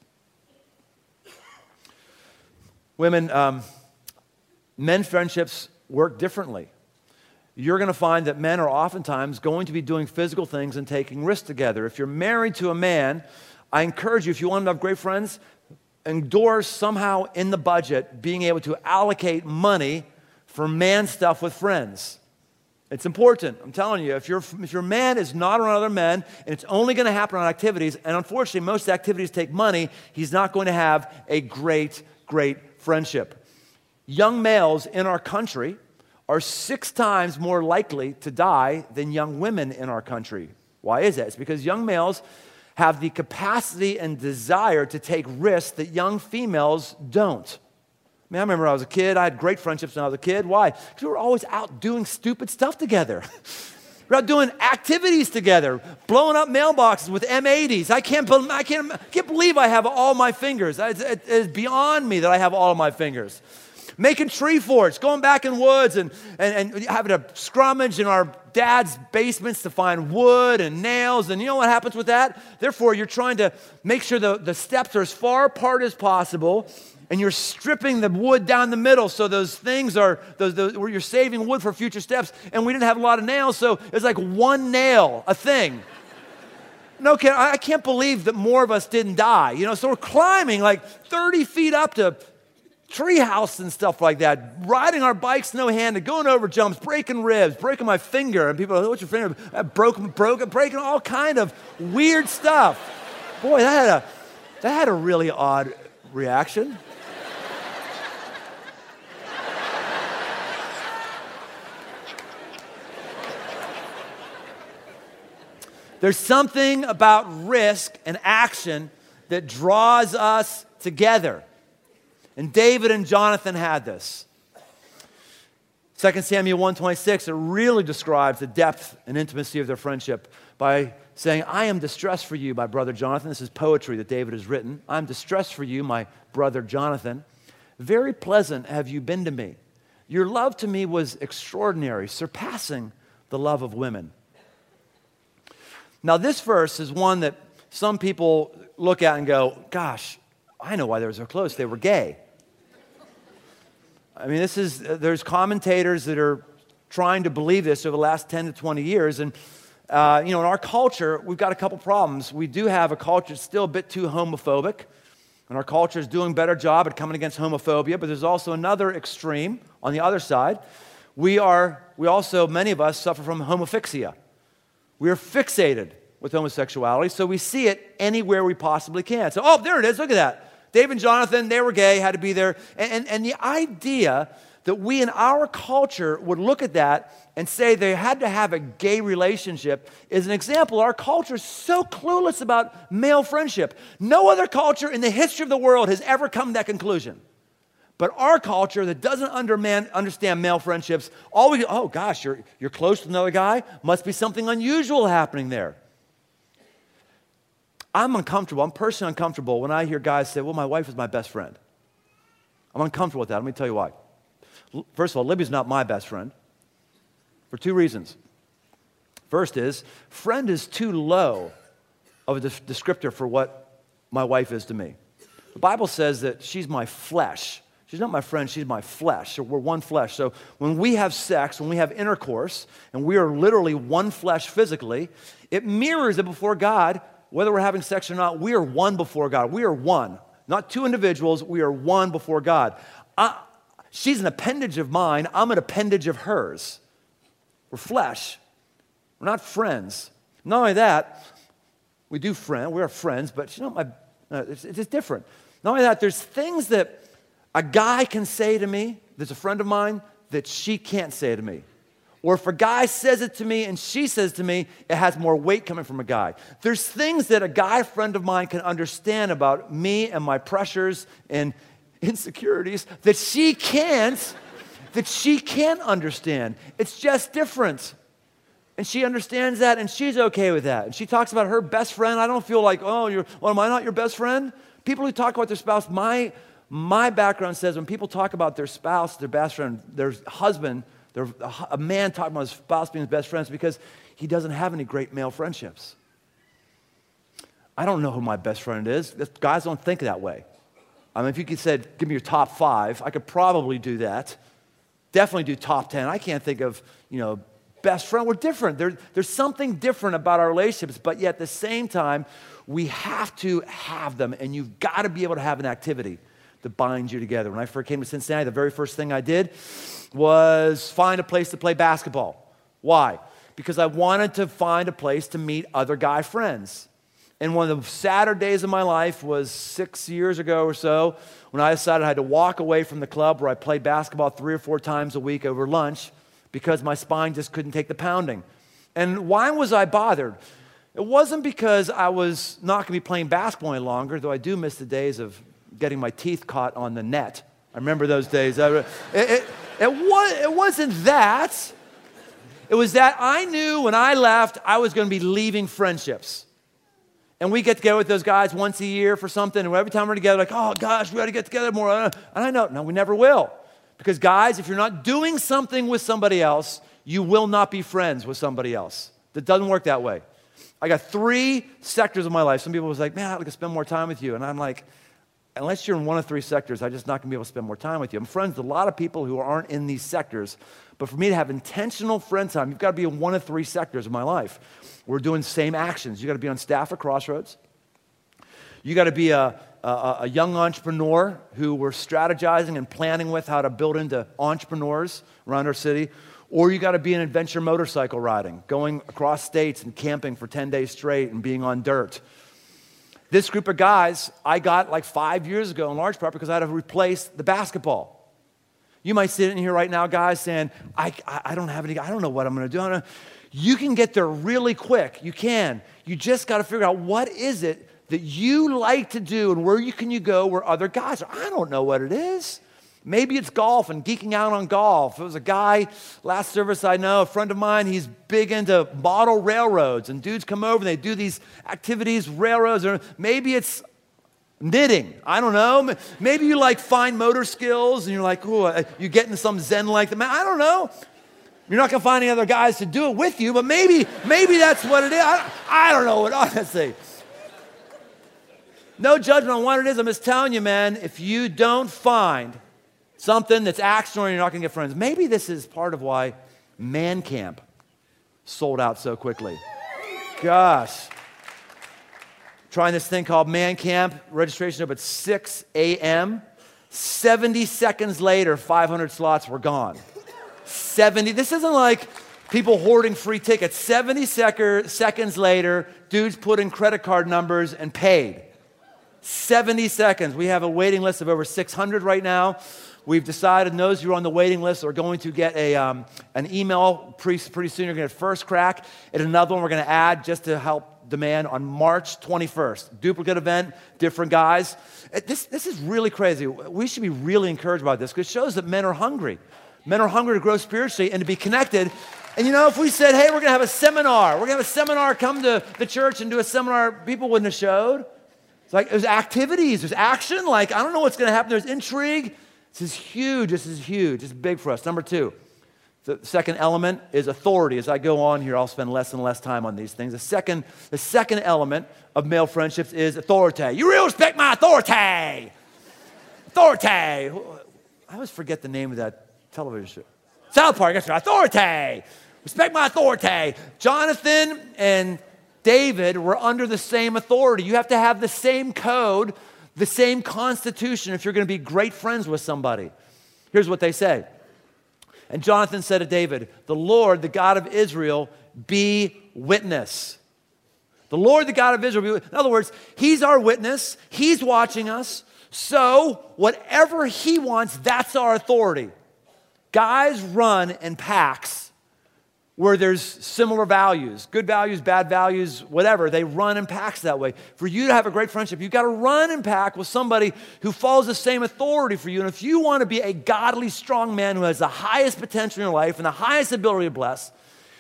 Women, um, men friendships work differently. You're going to find that men are oftentimes going to be doing physical things and taking risks together. If you're married to a man, I encourage you, if you want to have great friends, endorse somehow in the budget being able to allocate money for man stuff with friends. It's important. I'm telling you, if, you're, if your man is not around other men, and it's only going to happen on activities, and unfortunately most activities take money, he's not going to have a great, great friendship. Young males in our country are six times more likely to die than young women in our country. Why is that? It's because young males have the capacity and desire to take risks that young females don't. I mean, I remember when I was a kid, I had great friendships when I was a kid. Why? Because we were always out doing stupid stuff together. We're out doing activities together, blowing up mailboxes with M eighties. I can't, I can't, I can't believe I have all my fingers. It's, it's beyond me that I have all of my fingers. Making tree forts, going back in woods and, and, and having a scrummage in our dad's basements to find wood and nails. And you know what happens with that? Therefore, you're trying to make sure the, the steps are as far apart as possible, and you're stripping the wood down the middle so those things are, those, those, where you're saving wood for future steps. And we didn't have a lot of nails, so it's like one nail a thing. No, I can't believe that more of us didn't die. You know, so we're climbing like thirty feet up to treehouse and stuff like that, riding our bikes no-handed, going over jumps, breaking ribs, breaking my finger, and people are like, what's your finger? I broke, broke, breaking all kind of weird stuff. Boy, that had a, that had a really odd reaction. There's something about risk and action that draws us together. And David and Jonathan had this. Second Samuel one twenty-six, it really describes the depth and intimacy of their friendship by saying, I am distressed for you, my brother Jonathan. This is poetry that David has written. I'm distressed for you, my brother Jonathan. Very pleasant have you been to me. Your love to me was extraordinary, surpassing the love of women. Now, this verse is one that some people look at and go, gosh, I know why they were so close. They were gay. I mean, this is, there's commentators that are trying to believe this over the last ten to twenty years. And, uh, you know, in our culture, we've got a couple problems. We do have a culture that's still a bit too homophobic. And our culture is doing a better job at coming against homophobia. But there's also another extreme on the other side. We are, we also, many of us suffer from homophyxia. We are fixated with homosexuality, so we see it anywhere we possibly can. So, oh, there it is, look at that. David and Jonathan, they were gay, had to be there. And, and, and the idea that we in our culture would look at that and say they had to have a gay relationship is an example. Our culture is so clueless about male friendship. No other culture in the history of the world has ever come to that conclusion. But our culture that doesn't underman, understand male friendships, all we, oh gosh, you're, you're close to another guy? Must be something unusual happening there. I'm uncomfortable. I'm personally uncomfortable when I hear guys say, well, my wife is my best friend. I'm uncomfortable with that. Let me tell you why. First of all, Libby's not my best friend for two reasons. First is, friend is too low of a de- descriptor for what my wife is to me. The Bible says that she's my flesh. She's not my friend, she's my flesh. So we're one flesh. So when we have sex, when we have intercourse, and we are literally one flesh physically, it mirrors it before God. Whether we're having sex or not, we are one before God. We are one. Not two individuals, we are one before God. I, she's an appendage of mine, I'm an appendage of hers. We're flesh. We're not friends. Not only that, we do friend, we're friends, but she's not my, uh, it's, it's just different. Not only that, there's things that a guy can say to me, that's a friend of mine, that she can't say to me. Or if a guy says it to me and she says to me, it has more weight coming from a guy. There's things that a guy friend of mine can understand about me and my pressures and insecurities that she can't, that she can't understand. It's just different. And she understands that and she's okay with that. And she talks about her best friend. I don't feel like, oh, you're, well, am I not your best friend? People who talk about their spouse, my, my background says when people talk about their spouse, their best friend, their husband, a man talking about his spouse being his best friends because he doesn't have any great male friendships. I don't know who my best friend is. Guys don't think that way. I mean, if you could say, give me your top five, I could probably do that. Definitely do top ten. I can't think of, you know, best friend. We're different. There, there's something different about our relationships, but yet at the same time, we have to have them, and you've got to be able to have an activity that binds you together. When I first came to Cincinnati, the very first thing I did was find a place to play basketball. Why? Because I wanted to find a place to meet other guy friends. And one of the sadder days of my life was six years ago or so when I decided I had to walk away from the club where I played basketball three or four times a week over lunch because my spine just couldn't take the pounding. And why was I bothered? It wasn't because I was not going to be playing basketball any longer, though I do miss the days of getting my teeth caught on the net. I remember those days. It, it, it, was, it wasn't that. It was that I knew when I left, I was going to be leaving friendships. And we get together with those guys once a year for something, and every time we're together, like, oh gosh, we got to get together more. And I know, no, we never will. Because guys, if you're not doing something with somebody else, you will not be friends with somebody else. That doesn't work that way. I got three sectors of my life. Some people was like, man, I'd like to spend more time with you. And I'm like, unless you're in one of three sectors, I'm just not going to be able to spend more time with you. I'm friends with a lot of people who aren't in these sectors. But for me to have intentional friend time, you've got to be in one of three sectors of my life. We're doing the same actions. You've got to be on staff at Crossroads. You got to be a, a, a young entrepreneur who we're strategizing and planning with how to build into entrepreneurs around our city. Or you got to be an adventure motorcycle riding, going across states and camping for ten days straight and being on dirt. This group of guys I got like five years ago in large part because I had to replace the basketball. You might sit in here right now, guys, saying, I, I, I don't have any, I don't know what I'm going to do. I don't know. You can get there really quick. You can. You just got to figure out what is it that you like to do and where you can you go where other guys are. I don't know what it is. Maybe it's golf and geeking out on golf. It was a guy, last service I know, a friend of mine, he's big into model railroads. And dudes come over and they do these activities, railroads. Or maybe it's knitting. I don't know. Maybe you like fine motor skills and you're like, ooh, you get into some Zen like that. I don't know. You're not going to find any other guys to do it with you, but maybe, maybe that's what it is. I, I don't know what, honestly. No judgment on what it is. I'm just telling you, man, if you don't find something that's action-oriented, you're not going to get friends. Maybe this is part of why Man Camp sold out so quickly. Gosh. Trying this thing called Man Camp, registration up at six a.m. seventy seconds later, five hundred slots were gone. seventy, this isn't like people hoarding free tickets. seventy sec- seconds later, dudes put in credit card numbers and paid. seventy seconds. We have a waiting list of over six hundred right now. We've decided those who are on the waiting list are going to get a um, an email pretty, pretty soon. You're going to get first crack. And another one we're going to add just to help demand on March twenty-first. Duplicate event, different guys. This, this is really crazy. We should be really encouraged by this because it shows that men are hungry. Men are hungry to grow spiritually and to be connected. And you know, if we said, hey, we're going to have a seminar. We're going to have a seminar, come to the church and do a seminar, people wouldn't have showed. It's like there's activities, there's action. Like, I don't know what's going to happen. There's intrigue. This is huge. This is huge. It's big for us. Number two, the second element is authority. As I go on here, I'll spend less and less time on these things. The second, the second element of male friendships is authority. You really respect my authority. Authority. I always forget the name of that television show. South Park, that's right. Authority. Respect my authority. Jonathan and David were under the same authority. You have to have the same code, the same constitution if you're going to be great friends with somebody. Here's what they say. And Jonathan said to David, the Lord, the God of Israel, be witness. The Lord, the God of Israel, be witness. In other words, he's our witness. He's watching us. So whatever he wants, that's our authority. Guys run in packs where there's similar values, good values, bad values, whatever. They run in packs that way. For you to have a great friendship, you've got to run in pack with somebody who follows the same authority for you. And if you want to be a godly, strong man who has the highest potential in your life and the highest ability to bless,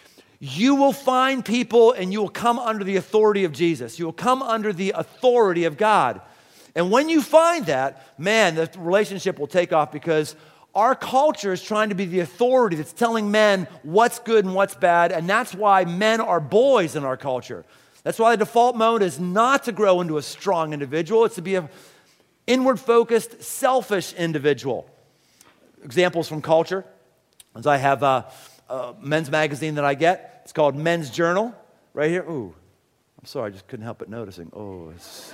you will find people and you will come under the authority of Jesus. You will come under the authority of God. And when you find that, man, the relationship will take off because our culture is trying to be the authority that's telling men what's good and what's bad, and that's why men are boys in our culture. That's why the default mode is not to grow into a strong individual. It's to be an inward-focused, selfish individual. Examples from culture. As I have a, a men's magazine that I get. It's called Men's Journal. Right here. Ooh, I'm sorry, I just couldn't help but noticing. Oh, it's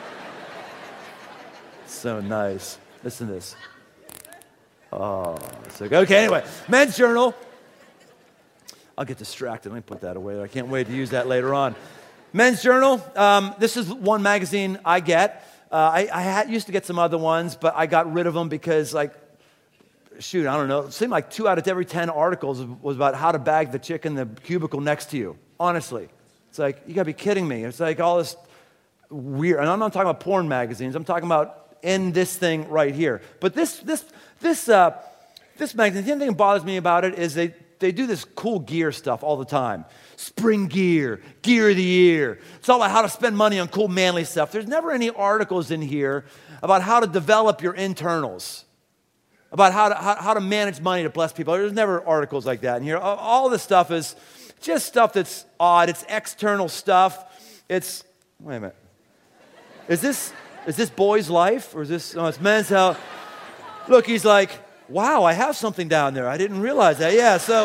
so nice. Listen to this. Oh, it's like, okay, anyway. Men's Journal. I'll get distracted. Let me put that away. I can't wait to use that later on. Men's Journal. Um, this is one magazine I get. Uh, I, I had, used to get some other ones, but I got rid of them because, like, shoot, I don't know. It seemed like two out of every ten articles was about how to bag the chick in the cubicle next to you. Honestly. It's like, you got to be kidding me. It's like all this weird. And I'm not talking about porn magazines. I'm talking about in this thing right here. But this this this uh, this magazine, the only thing that bothers me about it is they, they do this cool gear stuff all the time. Spring gear, gear of the year. It's all about how to spend money on cool manly stuff. There's never any articles in here about how to develop your internals, about how to, how, how to manage money to bless people. There's never articles like that in here. All this stuff is just stuff that's odd. It's external stuff. It's, wait a minute. Is this, is this boy's life? Or is this, oh, it's Men's Health. Look, he's like, wow, I have something down there. I didn't realize that. Yeah, so.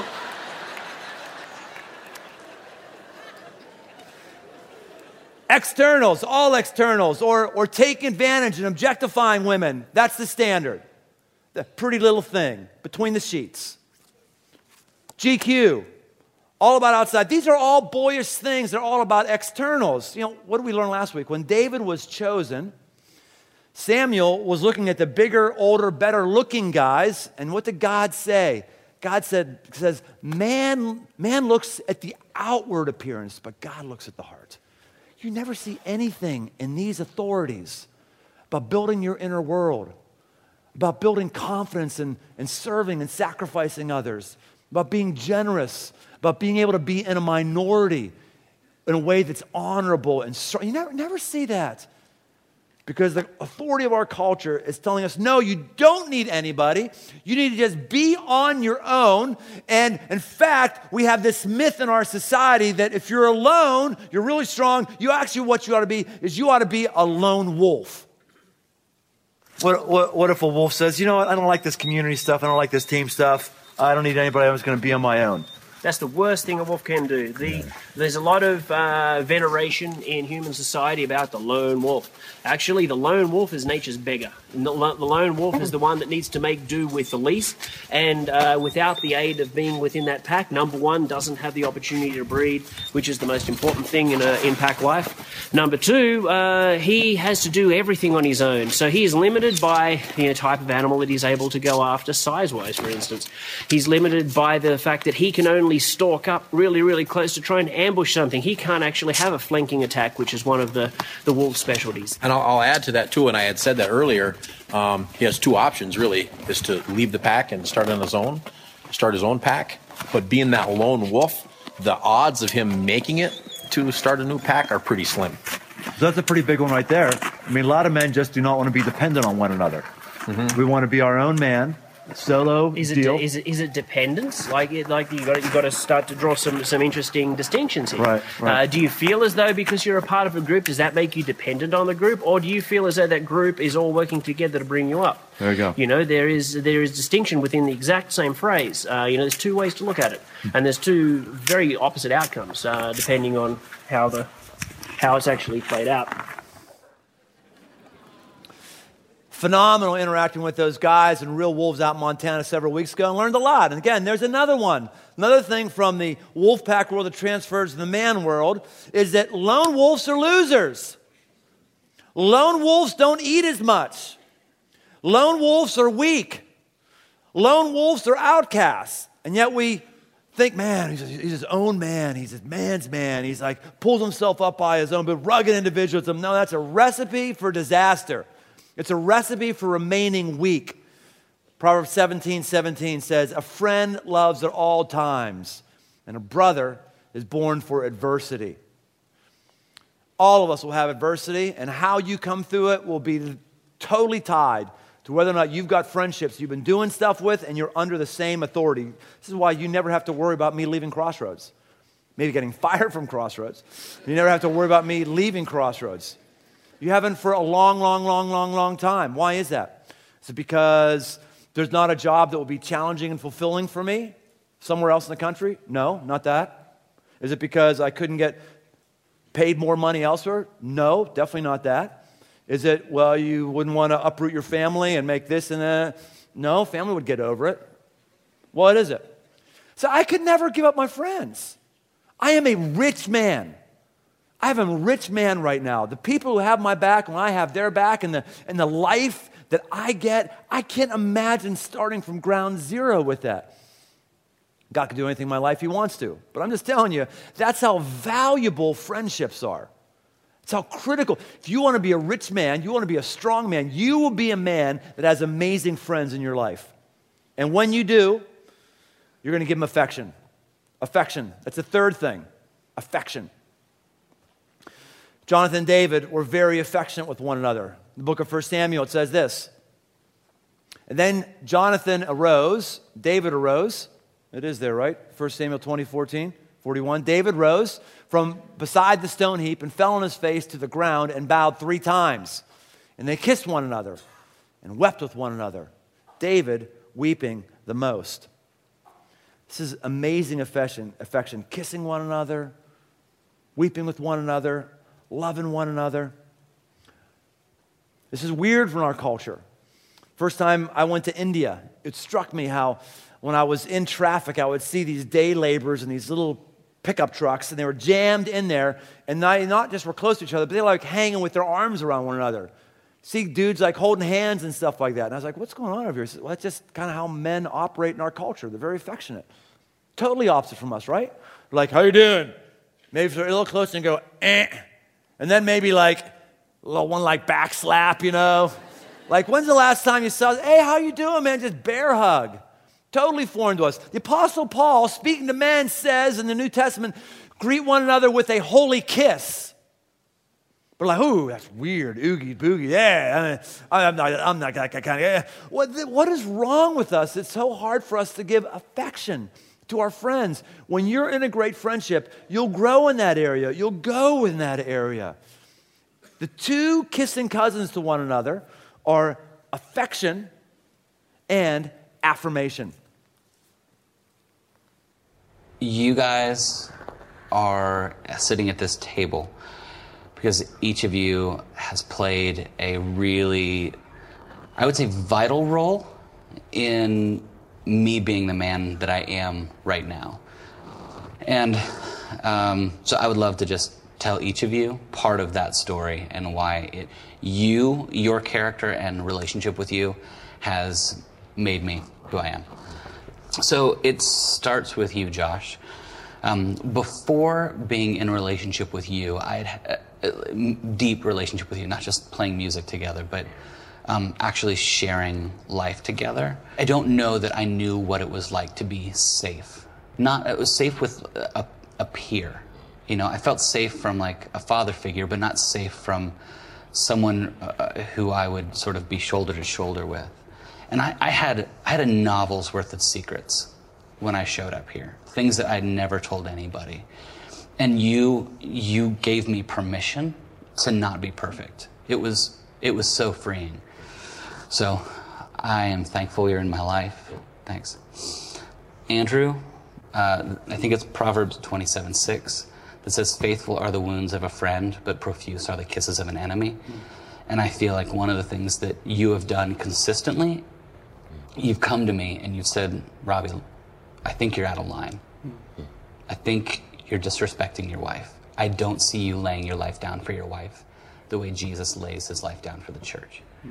Externals, all externals, or, or taking advantage and objectifying women. That's the standard. The pretty little thing between the sheets. G Q, all about outside. These are all boyish things. They're all about externals. You know, what did we learn last week? When David was chosen, Samuel was looking at the bigger, older, better looking guys. And what did God say? God said, says, man, man looks at the outward appearance, but God looks at the heart. You never see anything in these authorities about building your inner world, about building confidence and, and serving and sacrificing others, about being generous, about being able to be in a minority in a way that's honorable and strong. You never, never see that. Because the authority of our culture is telling us, no, you don't need anybody. You need to just be on your own. And in fact, we have this myth in our society that if you're alone, you're really strong. You actually, what you ought to be is you ought to be a lone wolf. What, what, what if a wolf says, you know what, I don't like this community stuff. I don't like this team stuff. I don't need anybody. I'm just going to be on my own. That's the worst thing a wolf can do. The, there's a lot of uh, veneration in human society about the lone wolf. Actually, the lone wolf is nature's beggar. The, the lone wolf is the one that needs to make do with the least, and uh, without the aid of being within that pack, number one, doesn't have the opportunity to breed, which is the most important thing in, a, in pack life. Number two, uh, he has to do everything on his own. So he is limited by the you know, type of animal that he's able to go after, size-wise, for instance. He's limited by the fact that he can only stalk up really, really close to try and ambush something. He can't actually have a flanking attack, which is one of the, the wolf's specialties. And I'll, I'll add to that, too, and I had said that earlier, um, he has two options, really, is to leave the pack and start on his own, start his own pack. But being that lone wolf, the odds of him making it to start a new pack are pretty slim. So that's a pretty big one right there. I mean, a lot of men just do not want to be dependent on one another. Mm-hmm. We want to be our own man. Solo is it deal. De- is it is it dependence? Like it, like you got you got to start to draw some some interesting distinctions here. Right, right. Uh, do you feel as though because you're a part of a group, does that make you dependent on the group, or do you feel as though that group is all working together to bring you up? There you go. You know, there is there is distinction within the exact same phrase. Uh, you know, there's two ways to look at it, and there's two very opposite outcomes uh, depending on how the how it's actually played out. Phenomenal interacting with those guys and real wolves out in Montana several weeks ago and learned a lot. And again, there's another one. Another thing from the wolf pack world that transfers to the man world is that lone wolves are losers. Lone wolves don't eat as much. Lone wolves are weak. Lone wolves are outcasts. And yet we think, man, he's, he's his own man. He's his man's man. He's like, pulls himself up by his own, but rugged individualism. No, that's a recipe for disaster. It's a recipe for remaining weak. Proverbs seventeen seventeen says, a friend loves at all times, and a brother is born for adversity. All of us will have adversity, and how you come through it will be totally tied to whether or not you've got friendships you've been doing stuff with and you're under the same authority. This is why you never have to worry about me leaving Crossroads. Maybe getting fired from Crossroads. You never have to worry about me leaving Crossroads. You haven't for a long, long, long, long, long time. Why is that? Is it because there's not a job that will be challenging and fulfilling for me somewhere else in the country? No, not that. Is it because I couldn't get paid more money elsewhere? No, definitely not that. Is it, well, you wouldn't want to uproot your family and make this and that? No, family would get over it. What is it? So I could never give up my friends. I am a rich man. I am a rich man right now. The people who have my back when I have their back and the, and the life that I get, I can't imagine starting from ground zero with that. God can do anything in my life he wants to. But I'm just telling you, that's how valuable friendships are. It's how critical. If you want to be a rich man, you want to be a strong man, you will be a man that has amazing friends in your life. And when you do, you're going to give them affection. Affection. That's the third thing. Affection. Jonathan and David were very affectionate with one another. In the book of First Samuel, it says this. And then Jonathan arose, David arose. It is there, right? First Samuel twenty, fourteen, forty-one. David rose from beside the stone heap and fell on his face to the ground and bowed three times. And they kissed one another and wept with one another. David weeping the most. This is amazing affection, affection, kissing one another, weeping with one another, loving one another. This is weird from our culture. First time I went to India, it struck me how when I was in traffic, I would see these day laborers in these little pickup trucks, and they were jammed in there, and they not just were close to each other, but they were like hanging with their arms around one another. See dudes like holding hands and stuff like that. And I was like, what's going on over here? He said, well, that's just kind of how men operate in our culture. They're very affectionate. Totally opposite from us, right? Like, how you doing? Maybe if they're a little closer and go, eh. And then maybe like a little one like back slap, you know? Like, when's the last time you saw, hey, how you doing, man? Just bear hug. Totally foreign to us. The Apostle Paul, speaking to men, says in the New Testament, greet one another with a holy kiss. But like, ooh, that's weird, oogie boogie. Yeah, I mean, I'm not, I'm not that kind of. Yeah. What, what is wrong with us? It's so hard for us to give affection to our friends. When you're in a great friendship, you'll grow in that area. You'll go in that area. The two kissing cousins to one another are affection and affirmation. You guys are sitting at this table because each of you has played a really, I would say, vital role in me being the man that I am right now. And um, so I would love to just tell each of you part of that story and why it, you, your character and relationship with you has made me who I am. So it starts with you, Josh. Um, before being in a relationship with you, I had a, a deep relationship with you, not just playing music together, but um, actually sharing life together. I don't know that I knew what it was like to be safe. Not, it was safe with a, a peer. You know, I felt safe from like a father figure, but not safe from someone uh, who I would sort of be shoulder to shoulder with. And I, I had I had a novel's worth of secrets when I showed up here, things that I'd never told anybody. And you you gave me permission to not be perfect. It was it was so freeing. So I am thankful you're in my life. Thanks. Andrew, uh, I think it's Proverbs twenty-seven six that says, faithful are the wounds of a friend, but profuse are the kisses of an enemy. Mm. And I feel like one of the things that you have done consistently, you've come to me and you've said, Robbie, I think you're out of line. Mm. I think you're disrespecting your wife. I don't see you laying your life down for your wife the way Jesus lays his life down for the church. Mm.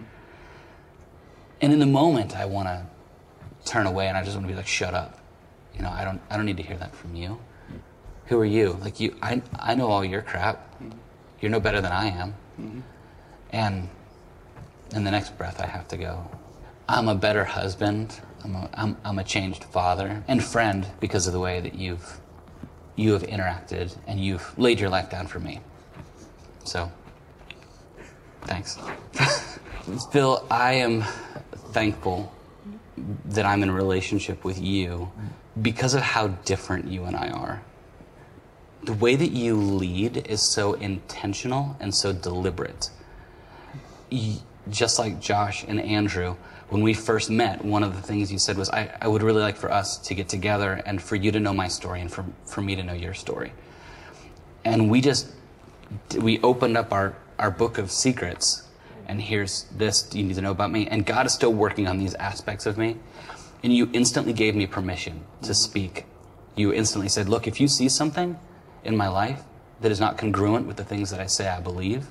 And in the moment, I want to turn away and I just want to be like, shut up. You know, I don't I don't need to hear that from you. Mm. Who are you? Like you, I I know all your crap. Mm. You're no better than I am. Mm-hmm. And in the next breath, I have to go, I'm a better husband. I'm a, I'm, I'm a changed father and friend because of the way that you've you have interacted and you've laid your life down for me. So, thanks. Bill, I am thankful that I'm in a relationship with you because of how different you and I are. The way that you lead is so intentional and so deliberate. You, just like Josh and Andrew, when we first met, one of the things you said was, I, I would really like for us to get together and for you to know my story and for, for me to know your story. And we just, we opened up our, our book of secrets, and here's this you need to know about me. And God is still working on these aspects of me. And you instantly gave me permission to speak. You instantly said, look, if you see something in my life that is not congruent with the things that I say I believe,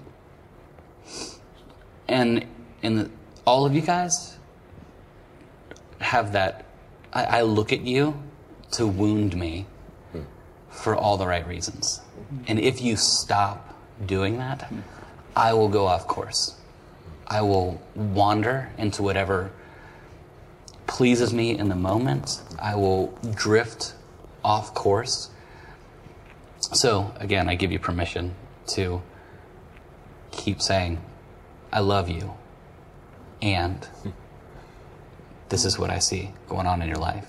and in the, all of you guys have that, I, I look at you to wound me for all the right reasons. And if you stop doing that, I will go off course. I will wander into whatever pleases me in the moment. I will drift off course. So, again, I give you permission to keep saying, I love you, and this is what I see going on in your life.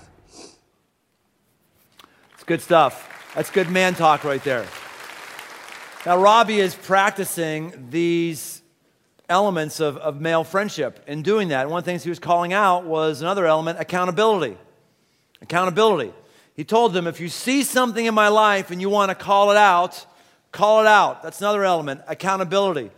It's good stuff. That's good man talk right there. Now, Robbie is practicing these elements of, of male friendship. In doing that, one of the things he was calling out was another element, accountability. Accountability. He told them, if you see something in my life and you want to call it out, call it out. That's another element, accountability.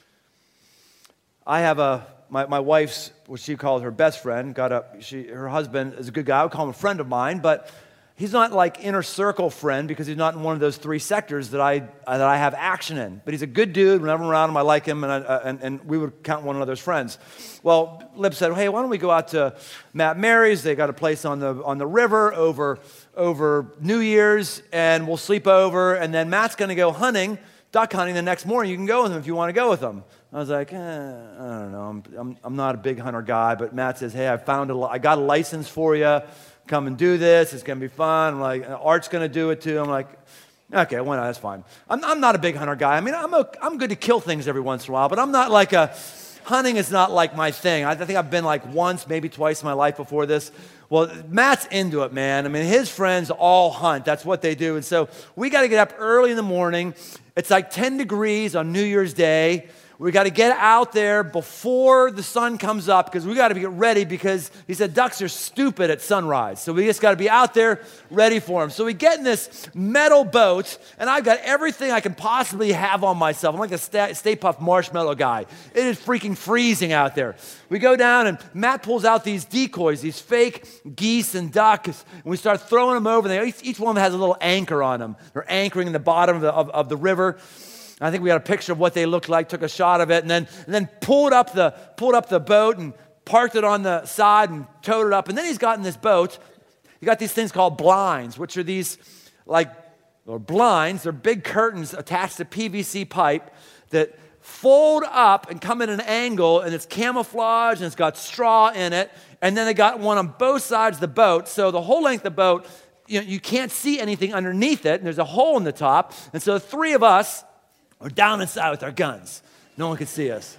I have a, my, my wife's, what she calls her best friend, got a, she, her husband is a good guy. I would call him a friend of mine, but he's not like inner circle friend because he's not in one of those three sectors that I uh, that I have action in. But he's a good dude. Whenever I'm around him, I like him, and, I, uh, and and we would count one another as friends. Well, Lib said, "Hey, why don't we go out to Matt Mary's? They got a place on the on the river over over New Year's, and we'll sleep over. And then Matt's going to go hunting, duck hunting the next morning. You can go with him if you want to go with him." I was like, eh, I don't know. I'm, I'm I'm not a big hunter guy, but Matt says, "Hey, I found a I got a license for you. Come and do this. It's going to be fun." I'm like, Art's going to do it too. I'm like, okay, why not? That's fine. I'm, I'm not a big hunter guy. I mean, I'm, a, I'm good to kill things every once in a while, but I'm not like a, hunting is not like my thing. I, I think I've been like once, maybe twice in my life before this. Well, Matt's into it, man. I mean, his friends all hunt. That's what they do. And so we got to get up early in the morning. It's like ten degrees on New Year's Day. We got to get out there before the sun comes up because we got to get ready because he said ducks are stupid at sunrise. So we just got to be out there ready for them. So we get in this metal boat, and I've got everything I can possibly have on myself. I'm like a Stay Puft Marshmallow guy. It is freaking freezing out there. We go down, and Matt pulls out these decoys, these fake geese and ducks, and we start throwing them over. They, each, each one has a little anchor on them. They're anchoring in the bottom of the, of, of the river. I think we got a picture of what they looked like, took a shot of it, and then and then pulled up the pulled up the boat and parked it on the side and towed it up. And then he's got in this boat, he got these things called blinds, which are these like or blinds. They're big curtains attached to P V C pipe that fold up and come at an angle, and it's camouflage and it's got straw in it. And then they got one on both sides of the boat, so the whole length of the boat, you know, you can't see anything underneath it, and there's a hole in the top. And so the three of us we're down inside with our guns. No one could see us.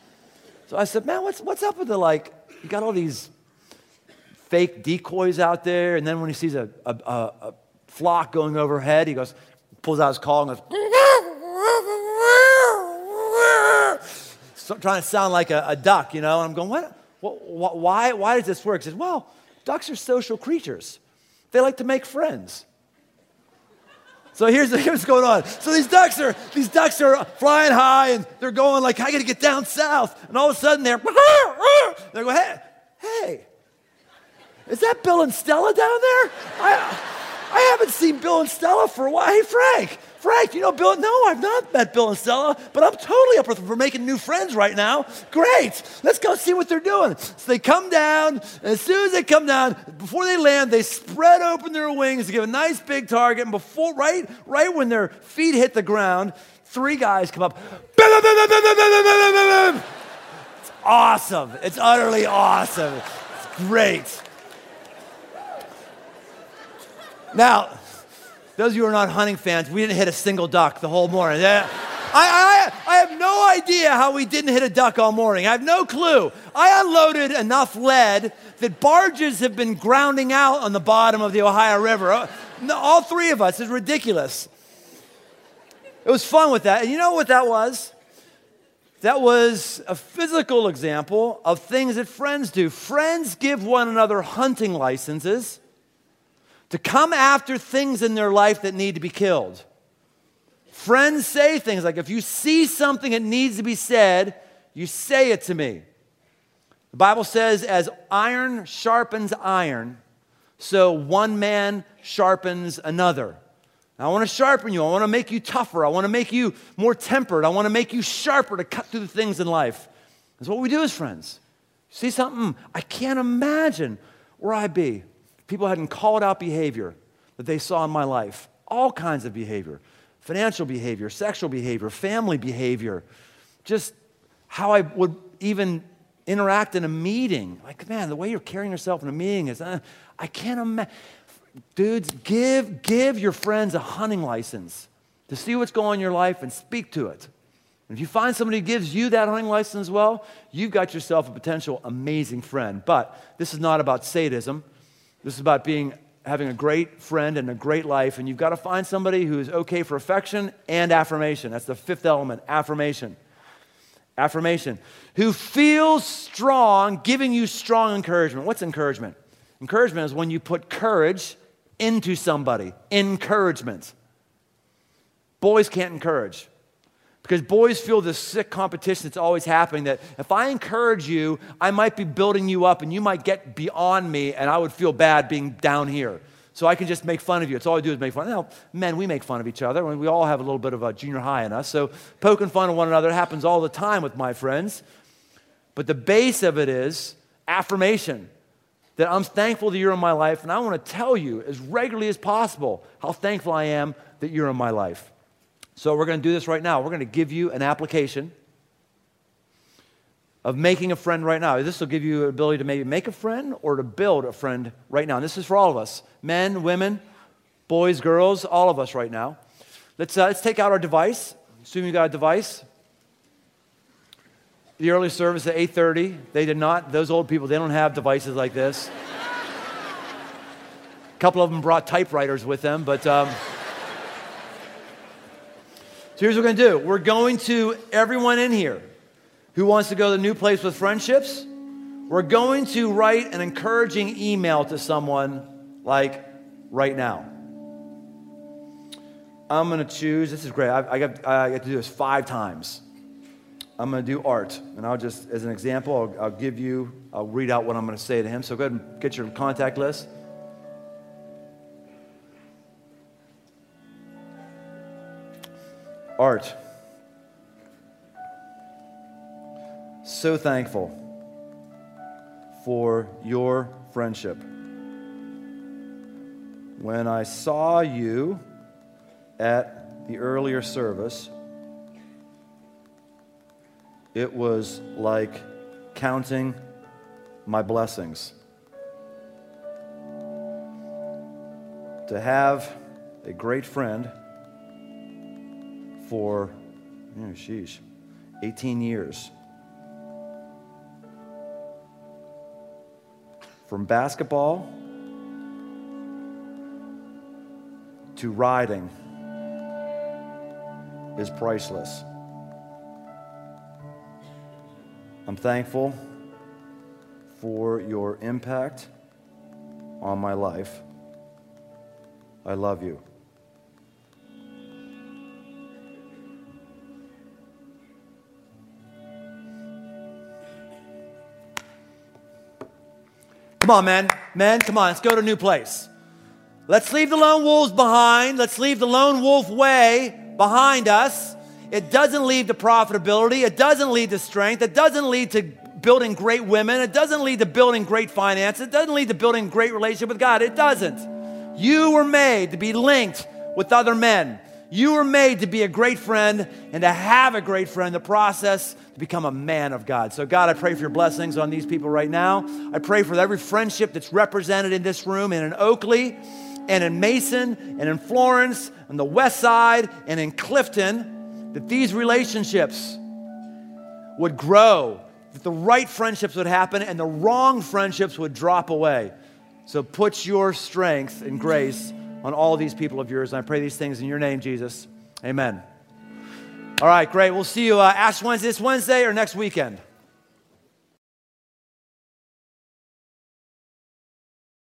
So I said, man, what's what's up with the, like, you got all these fake decoys out there, and then when he sees a, a, a, a flock going overhead, he goes, pulls out his call and goes, so, trying to sound like a, a duck, you know? And I'm going, what, what, why, why does this work? He says, well, ducks are social creatures. They like to make friends. So here's, here's what's going on. So these ducks are these ducks are flying high, and they're going like, I got to get down south. And all of a sudden they're they're going, hey, hey, is that Bill and Stella down there? I I haven't seen Bill and Stella for a while. Hey, Frank, Frank, you know Bill? No, I've not met Bill and Stella, but I'm totally up for making new friends right now. Great, let's go see what they're doing. So they come down, and as soon as they come down, before they land, they spread open their wings to give a nice big target, and before, right, right when their feet hit the ground, three guys come up. It's awesome. It's utterly awesome. It's great. Now, those of you who are not hunting fans, we didn't hit a single duck the whole morning. I, I, I have have no idea how we didn't hit a duck all morning. I have no clue. I unloaded enough lead that barges have been grounding out on the bottom of the Ohio River. All three of us. It's ridiculous. It was fun with that. And you know what that was? That was a physical example of things that friends do. Friends give one another hunting licenses to come after things in their life that need to be killed. Friends say things like, if you see something that needs to be said, you say it to me. The Bible says, as iron sharpens iron, so one man sharpens another. I want to sharpen you. I want to make you tougher. I want to make you more tempered. I want to make you sharper to cut through the things in life. That's what we do as friends. See something? I can't imagine where I'd be if people hadn't called out behavior that they saw in my life. All kinds of behavior. Financial behavior, sexual behavior, family behavior. Just how I would even interact in a meeting. Like, man, the way you're carrying yourself in a meeting is, uh, I can't imagine. Dudes, give, give your friends a hunting license to see what's going on in your life and speak to it. And if you find somebody who gives you that hunting license as well, you've got yourself a potential amazing friend. But this is not about sadism. This is about being having a great friend and a great life. And you've got to find somebody who is okay for affection and affirmation. That's the fifth element, affirmation. Affirmation. Who feels strong, giving you strong encouragement. What's encouragement? Encouragement is when you put courage into somebody. Encouragement. Boys can't encourage because boys feel this sick competition that's always happening, that if I encourage you, I might be building you up and you might get beyond me and I would feel bad being down here. So I can just make fun of you. It's all I do is make fun. Now, men, we make fun of each other. We all have a little bit of a junior high in us. So poking fun at one another happens all the time with my friends. But the base of it is affirmation. That I'm thankful that you're in my life, and I want to tell you as regularly as possible how thankful I am that you're in my life. So we're going to do this right now. We're going to give you an application of making a friend right now. This will give you an ability to maybe make a friend or to build a friend right now. And this is for all of us, men, women, boys, girls, all of us right now. Let's, uh, let's take out our device. Assume you got a device. The early service at eight thirty, they did not. Those old people, they don't have devices like this. A couple of them brought typewriters with them, but um, so here's what we're going to do. We're going to, everyone in here who wants to go to the New Place with Friendships, we're going to write an encouraging email to someone like right now. I'm going to choose, this is great, I, I, got, I get to do this five times. I'm going to do Art, and I'll just, as an example, I'll, I'll give you, I'll read out what I'm going to say to him. So go ahead and get your contact list. Art. So thankful for your friendship. When I saw you at the earlier service, it was like counting my blessings. To have a great friend for, oh, sheesh, eighteen years. From basketball to riding is priceless. I'm thankful for your impact on my life. I love you. Come on, men. Men, come on. Let's go to a new place. Let's leave the lone wolves behind. Let's leave the lone wolf way behind us. It doesn't lead to profitability. It doesn't lead to strength. It doesn't lead to building great women. It doesn't lead to building great finances. It doesn't lead to building a great relationship with God. It doesn't. You were made to be linked with other men. You were made to be a great friend and to have a great friend, the process to become a man of God. So God, I pray for your blessings on these people right now. I pray for every friendship that's represented in this room and in Oakley and in Mason and in Florence and the West Side and in Clifton. that these relationships would grow, that the right friendships would happen and the wrong friendships would drop away. So put your strength and grace on all these people of yours. And I pray these things in your name, Jesus. Amen. All right, great. We'll see you uh, Ash Wednesday this Wednesday or next weekend.